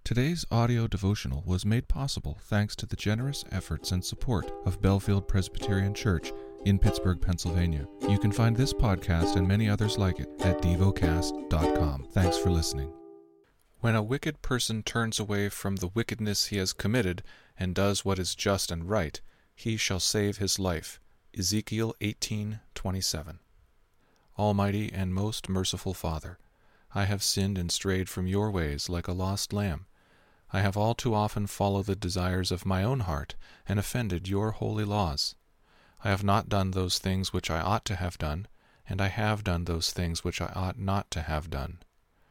Today's audio devotional was made possible thanks to the generous efforts and support of Bellefield Presbyterian Church in Pittsburgh, Pennsylvania. You can find this podcast and many others like it at devocast.com. Thanks for listening. When a wicked person turns away from the wickedness he has committed and does what is just and right, he shall save his life. Ezekiel 18:27. Almighty and most merciful Father, I have sinned and strayed from your ways like a lost lamb. I have all too often followed the desires of my own heart and offended your holy laws. I have not done those things which I ought to have done, and I have done those things which I ought not to have done.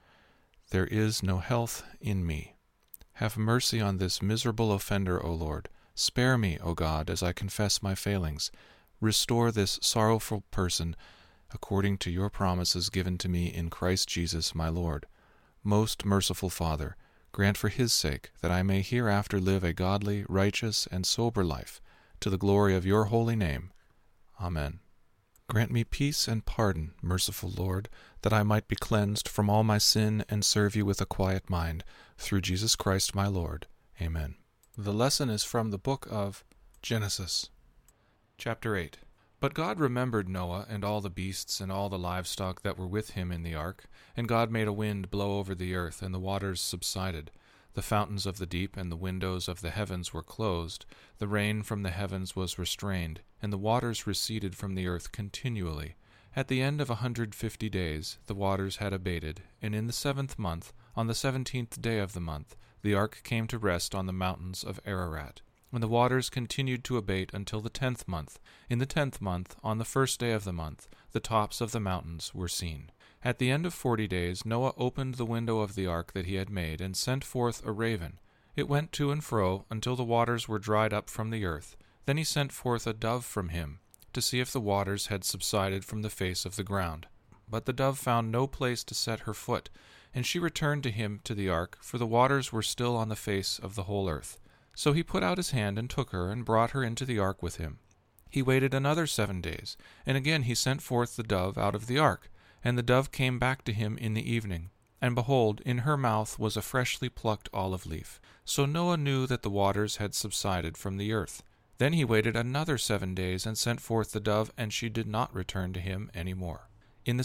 There is no health in me. Have mercy on this miserable offender, O Lord. Spare me, O God, as I confess my failings. Restore this sorrowful person according to your promises given to me in Christ Jesus my Lord. Most merciful Father, grant for his sake that I may hereafter live a godly, righteous, and sober life, to the glory of your holy name. Amen. Grant me peace and pardon, merciful Lord, that I might be cleansed from all my sin and serve you with a quiet mind, through Jesus Christ my Lord. Amen. The lesson is from the book of Genesis, chapter 8. But God remembered Noah and all the beasts and all the livestock that were with him in the ark, and God made a wind blow over the earth, and the waters subsided. The fountains of the deep and the windows of the heavens were closed, the rain from the heavens was restrained, and the waters receded from the earth continually. At the end of 150 days the waters had abated, and in the 7th month, on the 17th day of the month, the ark came to rest on the mountains of Ararat. And the waters continued to abate until the 10th month. In the 10th month, on the 1st day of the month, the tops of the mountains were seen. At the end of 40 days, Noah opened the window of the ark that he had made, and sent forth a raven. It went to and fro until the waters were dried up from the earth. Then he sent forth a dove from him, to see if the waters had subsided from the face of the ground. But the dove found no place to set her foot, and she returned to him to the ark, for the waters were still on the face of the whole earth. So he put out his hand and took her, and brought her into the ark with him. He waited another 7 days, and again he sent forth the dove out of the ark. And the dove came back to him in the evening, and behold, in her mouth was a freshly plucked olive leaf. So Noah knew that the waters had subsided from the earth. Then he waited another 7 days, and sent forth the dove, and she did not return to him any more. In the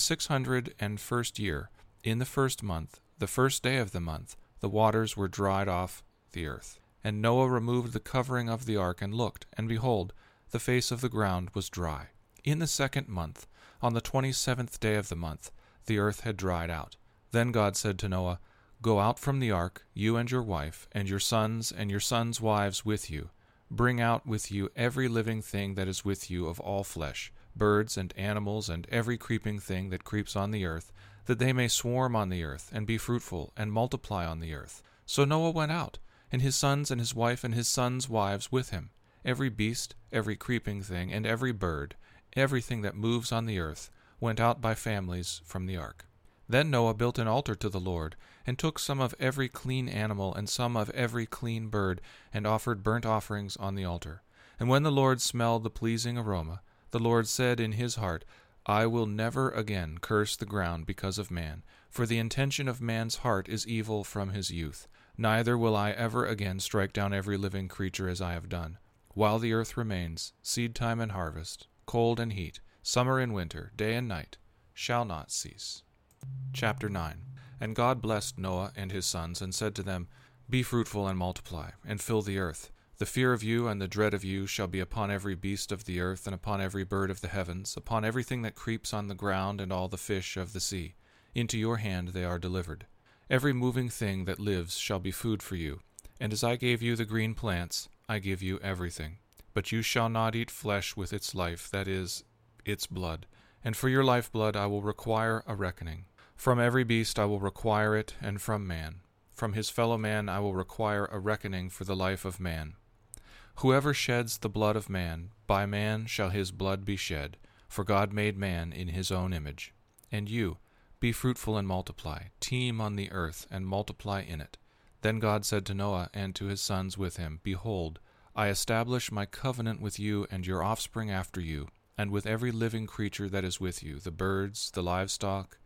601st year, in the 1st month, the 1st day of the month, the waters were dried off the earth. And Noah removed the covering of the ark and looked, and behold, the face of the ground was dry. In the 2nd month, on the 27th day of the month, the earth had dried out. Then God said to Noah, Go out from the ark, you and your wife, and your sons wives with you. Bring out with you every living thing that is with you of all flesh, birds and animals and every creeping thing that creeps on the earth, that they may swarm on the earth, and be fruitful, and multiply on the earth. So Noah went out, and his sons and his wife and his sons' wives with him, every beast, every creeping thing, and every bird, everything that moves on the earth, went out by families from the ark. Then Noah built an altar to the Lord, and took some of every clean animal and some of every clean bird, and offered burnt offerings on the altar. And when the Lord smelled the pleasing aroma, the Lord said in his heart, I will never again curse the ground because of man, for the intention of man's heart is evil from his youth. Neither will I ever again strike down every living creature as I have done. While the earth remains, seed time and harvest, cold and heat, summer and winter, day and night, shall not cease. Chapter 9. And God blessed Noah and his sons, and said to them, Be fruitful and multiply, and fill the earth. The fear of you and the dread of you shall be upon every beast of the earth, and upon every bird of the heavens, upon everything that creeps on the ground, and all the fish of the sea. Into your hand they are delivered. Every moving thing that lives shall be food for you. And as I gave you the green plants, I give you everything. But you shall not eat flesh with its life, that is, its blood. And for your lifeblood I will require a reckoning. From every beast I will require it, and from man. From his fellow man I will require a reckoning for the life of man. Whoever sheds the blood of man, by man shall his blood be shed, for God made man in his own image. And you, be fruitful and multiply, teem on the earth, and multiply in it. Then God said to Noah and to his sons with him, Behold, I establish my covenant with you and your offspring after you, and with every living creature that is with you, the birds, the livestock,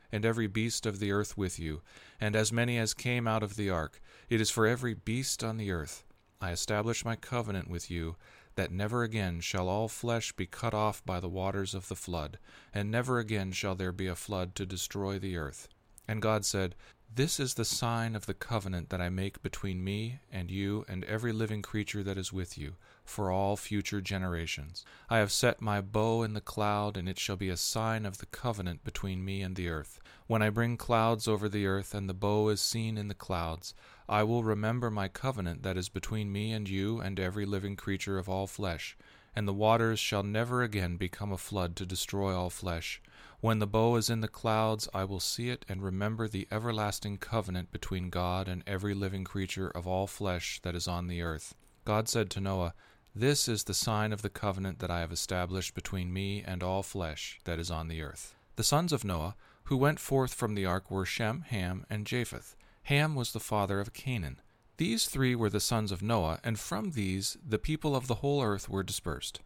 and every beast of the earth with you, and as many as came out of the ark. It is for every beast on the earth. I establish my covenant with you, that never again shall all flesh be cut off by the waters of the flood, and never again shall there be a flood to destroy the earth. And God said, This is the sign of the covenant that I make between me and you and every living creature that is with you, for all future generations. I have set my bow in the cloud, and it shall be a sign of the covenant between me and the earth. When I bring clouds over the earth, and the bow is seen in the clouds, I will remember my covenant that is between me and you and every living creature of all flesh. And the waters shall never again become a flood to destroy all flesh. When the bow is in the clouds, I will see it and remember the everlasting covenant between God and every living creature of all flesh that is on the earth. God said to Noah, This is the sign of the covenant that I have established between me and all flesh that is on the earth. The sons of Noah, who went forth from the ark, were Shem, Ham, and Japheth. Ham was the father of Canaan. These three were the sons of Noah, and from these the people of the whole earth were dispersed.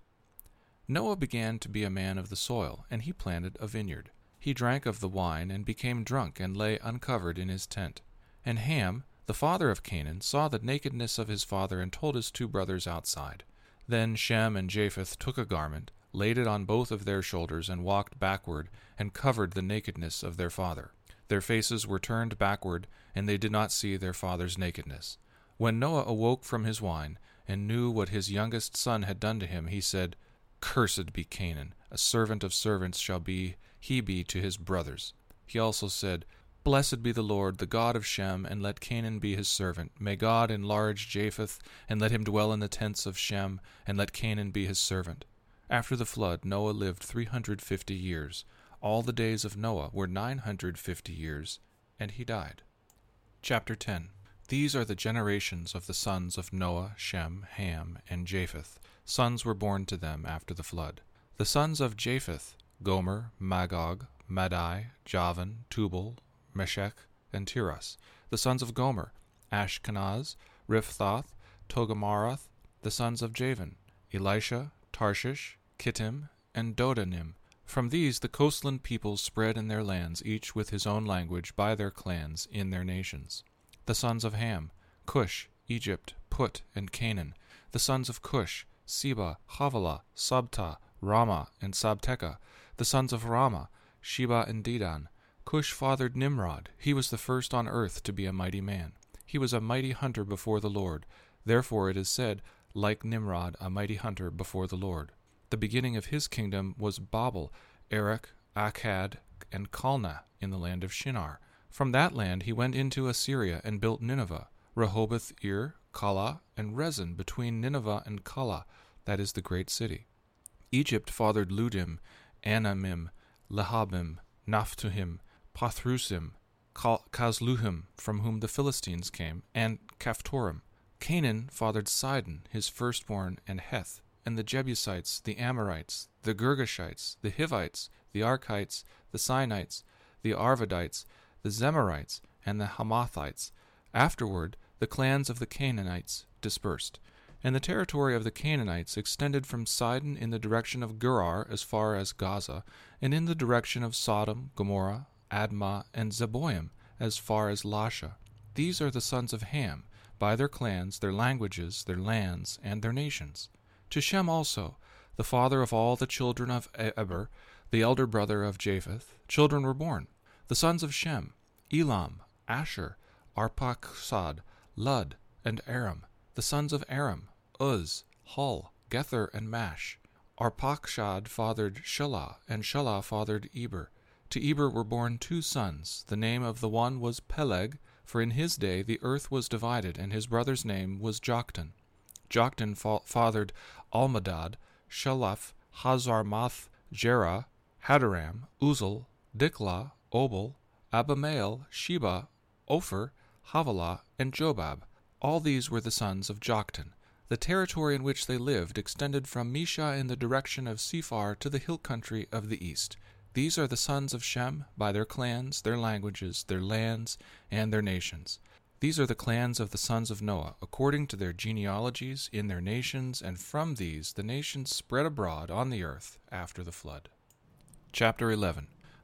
Noah began to be a man of the soil, and he planted a vineyard. He drank of the wine, and became drunk, and lay uncovered in his tent. And Ham, the father of Canaan, saw the nakedness of his father, and told his two brothers outside. Then Shem and Japheth took a garment, laid it on both of their shoulders, and walked backward, and covered the nakedness of their father. Their faces were turned backward, and they did not see their father's nakedness. When Noah awoke from his wine, and knew what his youngest son had done to him, he said, Cursed be Canaan, a servant of servants shall he be to his brothers. He also said, Blessed be the Lord, the God of Shem, and let Canaan be his servant. May God enlarge Japheth, and let him dwell in the tents of Shem, and let Canaan be his servant. After the flood, Noah lived 350 years. All the days of Noah were 950 years, and he died. Chapter 10. These are the generations of the sons of Noah, Shem, Ham, and Japheth. Sons were born to them after the flood. The sons of Japheth, Gomer, Magog, Madai, Javan, Tubal, Meshech, and Tiras. The sons of Gomer, Ashkenaz, Riphthah, Togarmah. The sons of Javan, Elisha, Tarshish, Kittim, and Dodanim. From these the coastland peoples spread in their lands, each with his own language, by their clans, in their nations. The sons of Ham, Cush, Egypt, Put, and Canaan. The sons of Cush, Seba, Havilah, Sabta, Ramah, and Sabteka. The sons of Ramah, Sheba and Dedan. Cush fathered Nimrod. He was the first on earth to be a mighty man. He was a mighty hunter before the Lord. Therefore it is said, Like Nimrod, a mighty hunter before the Lord. The beginning of his kingdom was Babel, Erech, Akkad, and Calneh in the land of Shinar. From that land he went into Assyria and built Nineveh, Rehoboth, Ir, Calah, and Rezin between Nineveh and Calah, that is the great city. Egypt fathered Ludim, Anamim, Lehabim, Naphtuhim, Pathrusim, Casluhim, from whom the Philistines came, and Caphtorim. Canaan fathered Sidon, his firstborn, and Heth, and the Jebusites, the Amorites, the Girgashites, the Hivites, the Archites, the Sinites, the Arvadites, the Zemarites, and the Hamathites. Afterward, the clans of the Canaanites dispersed. And the territory of the Canaanites extended from Sidon in the direction of Gerar as far as Gaza, and in the direction of Sodom, Gomorrah, Admah, and Zeboim as far as Lasha. These are the sons of Ham, by their clans, their languages, their lands, and their nations. To Shem also, the father of all the children of Eber, the elder brother of Japheth, children were born. The sons of Shem, Elam, Asher, Arpachshad, Lud, and Aram. The sons of Aram, Uz, Hul, Gether, and Mash. Arpachshad fathered Shelah, and Shelah fathered Eber. To Eber were born two sons. The name of the one was Peleg, for in his day the earth was divided, and his brother's name was Joktan. Joktan fathered Almadad, Sheleph, Hazarmath, Jerah, Hadaram, Uzal, Diklah, Obal, Abimael, Sheba, Ophir, Havilah, and Jobab. All these were the sons of Joktan. The territory in which they lived extended from Mesha in the direction of Sephar to the hill country of the east. These are the sons of Shem, by their clans, their languages, their lands, and their nations. These are the clans of the sons of Noah, according to their genealogies, in their nations, and from these the nations spread abroad on the earth after the flood. Chapter 11.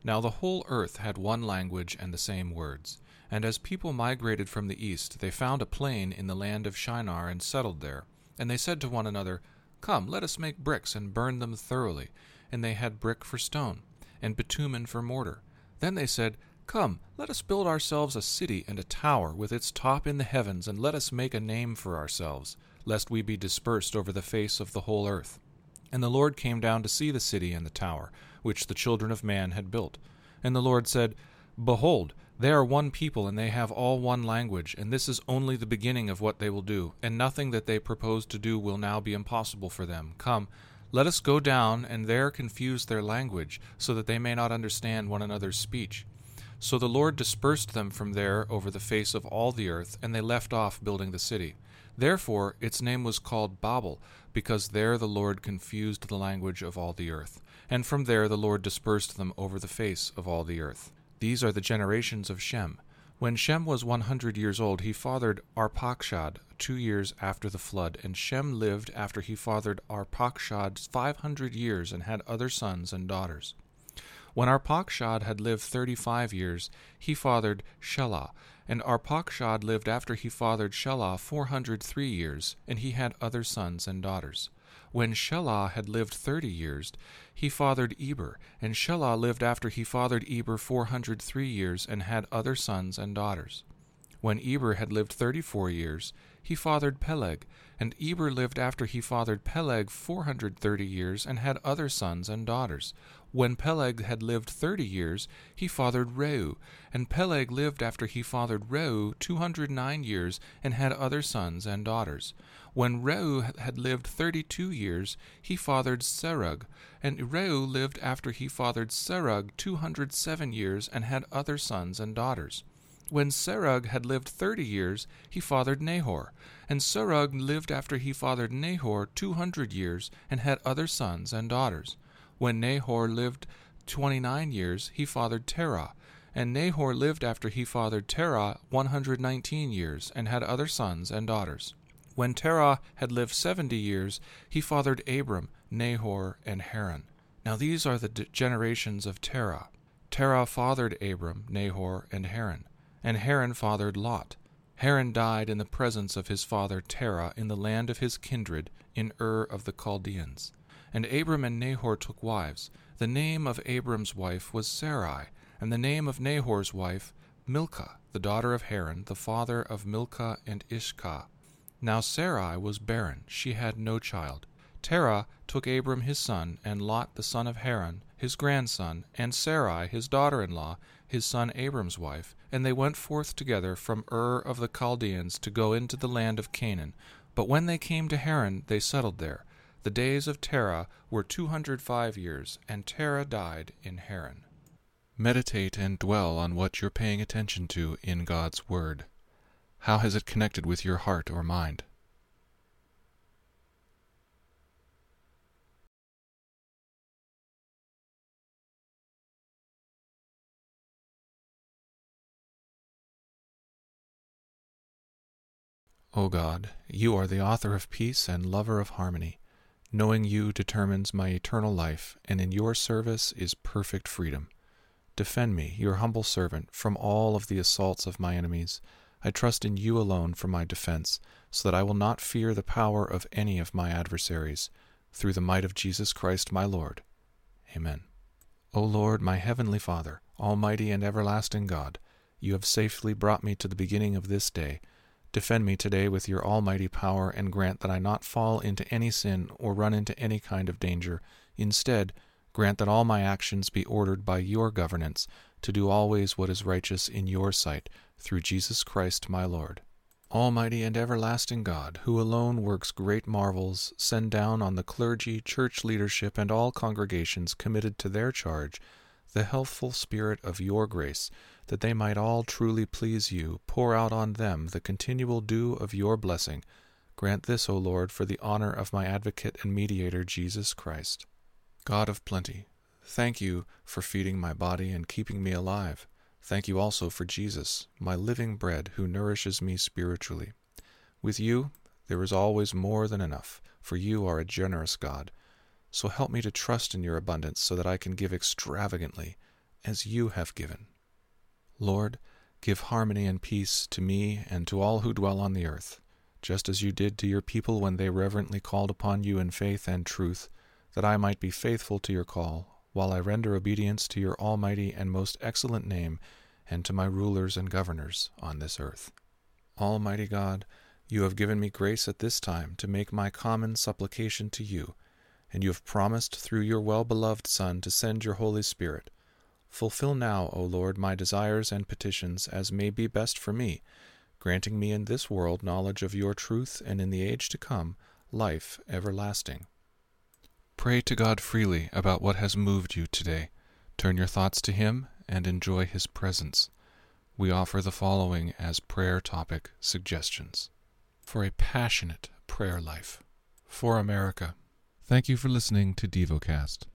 Now the whole earth had one language and the same words. And as people migrated from the east, they found a plain in the land of Shinar and settled there. And they said to one another, Come, let us make bricks and burn them thoroughly. And they had brick for stone, and bitumen for mortar. Then they said, Come, let us build ourselves a city and a tower with its top in the heavens, and let us make a name for ourselves, lest we be dispersed over the face of the whole earth. And the Lord came down to see the city and the tower, which the children of man had built. And the Lord said, Behold, they are one people, and they have all one language, and this is only the beginning of what they will do, and nothing that they propose to do will now be impossible for them. Come, let us go down, and there confuse their language, so that they may not understand one another's speech. So the Lord dispersed them from there over the face of all the earth, and they left off building the city. Therefore its name was called Babel, because there the Lord confused the language of all the earth. And from there the Lord dispersed them over the face of all the earth. These are the generations of Shem. When Shem was 100 years old, he fathered Arpachshad 2 years after the flood, and Shem lived after he fathered Arpachshad 500 years and had other sons and daughters. When Arpachshad had lived 35 years, he fathered Shelah, and Arpachshad lived after he fathered Shelah 403 years, and he had other sons and daughters. When Shelah had lived 30 years, he fathered Eber, and Shelah lived after he fathered Eber 403 years, and had other sons and daughters. When Eber had lived 34 years, he fathered Peleg, and Eber lived after he fathered Peleg 430 years, and had other sons and daughters. When Peleg had lived 30 years, he fathered Reu, and Peleg lived after he fathered Reu 209 years, and had other sons and daughters. When Reu had lived 32 years, he fathered Serug, and Reu lived after he fathered Serug 207 years, and had other sons and daughters. When Serug had lived 30 years, he fathered Nahor, and Serug lived after he fathered Nahor 200 years, and had other sons and daughters. When Nahor lived 29 years, he fathered Terah, and Nahor lived after he fathered Terah 119 years, and had other sons and daughters. When Terah had lived 70 years, he fathered Abram, Nahor, and Haran. Now these are the generations of Terah. Terah fathered Abram, Nahor, and Haran. And Haran fathered Lot. Haran died in the presence of his father Terah in the land of his kindred, in Ur of the Chaldeans. And Abram and Nahor took wives. The name of Abram's wife was Sarai, and the name of Nahor's wife Milcah, the daughter of Haran, the father of Milcah and Ishkah. Now Sarai was barren, she had no child. Terah took Abram his son, and Lot the son of Haran, his grandson, and Sarai his daughter-in-law, his son Abram's wife, and they went forth together from Ur of the Chaldeans to go into the land of Canaan. But when they came to Haran, they settled there. The days of Terah were 205 years, and Terah died in Haran. Meditate and dwell on what you're paying attention to in God's Word. How has it connected with your heart or mind? O God, you are the author of peace and lover of harmony. Knowing you determines my eternal life, and in your service is perfect freedom. Defend me, your humble servant, from all of the assaults of my enemies. I trust in you alone for my defense, so that I will not fear the power of any of my adversaries. Through the might of Jesus Christ my Lord. Amen. O Lord, my heavenly Father, almighty and everlasting God, you have safely brought me to the beginning of this day. Defend me today with your almighty power, and grant that I not fall into any sin or run into any kind of danger. Instead, grant that all my actions be ordered by your governance, to do always what is righteous in your sight, through Jesus Christ my Lord. Almighty and everlasting God, who alone works great marvels, send down on the clergy, church leadership, and all congregations committed to their charge the healthful spirit of your grace, that they might all truly please you. Pour out on them the continual dew of your blessing. Grant this, O Lord, for the honor of my advocate and mediator, Jesus Christ. God of plenty, thank you for feeding my body and keeping me alive. Thank you also for Jesus, my living bread, who nourishes me spiritually. With you, there is always more than enough, for you are a generous God. So help me to trust in your abundance so that I can give extravagantly as you have given. Lord, give harmony and peace to me and to all who dwell on the earth, just as you did to your people when they reverently called upon you in faith and truth, that I might be faithful to your call, while I render obedience to your almighty and most excellent name, and to my rulers and governors on this earth. Almighty God, you have given me grace at this time to make my common supplication to you, and you have promised through your well-beloved Son to send your Holy Spirit. Fulfill now, O Lord, my desires and petitions as may be best for me, granting me in this world knowledge of your truth, and in the age to come, life everlasting. Pray to God freely about what has moved you today. Turn your thoughts to Him and enjoy His presence. We offer the following as prayer topic suggestions. For a passionate prayer life. For America. Thank you for listening to DevoCast.